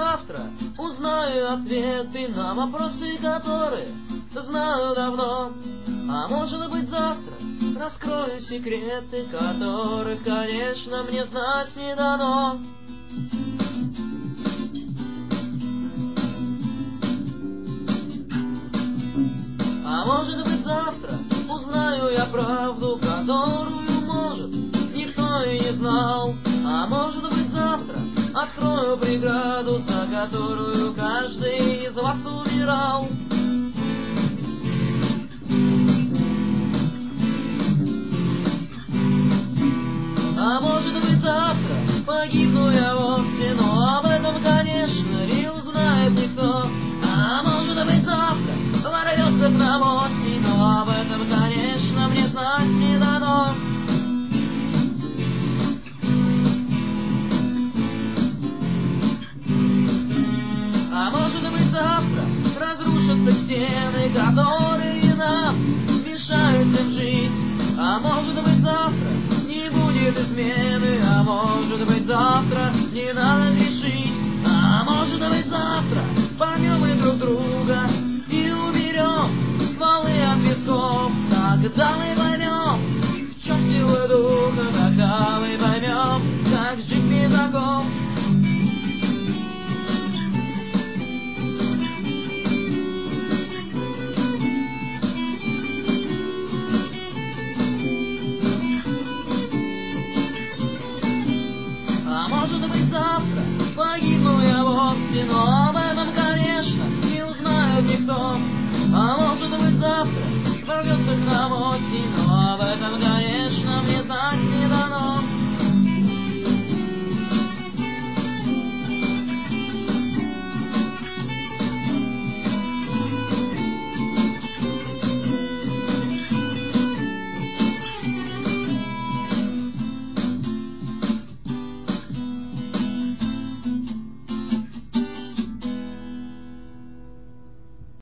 завтра узнаю ответы на вопросы, которые знаю давно. А может быть завтра раскрою секреты, которых, конечно, мне знать не дано. А может быть завтра узнаю я правду, которую, может, никто и не знал. А может быть завтра открою преграду, за которую каждый из вас умирал. А может быть завтра погибну я вовсе, но об этом, конечно, не узнает никто. А может быть завтра ворвется к нам осень, но об этом, конечно, мне знать не дано. А может быть завтра разрушатся стены, которые нам мешают всем жить. А может быть завтра не будет измены, а может быть завтра не надо грешить. А может быть завтра поймем мы друг друга и уберем стволы от песков. Тогда мы поймем, в чем сила духа, тогда мы поймем, как жить без оков. Завтра погибну я вовсе, но об этом, конечно, не узнает никто. А может быть завтра ворвется к нам осень, но об этом, конечно, мне знать не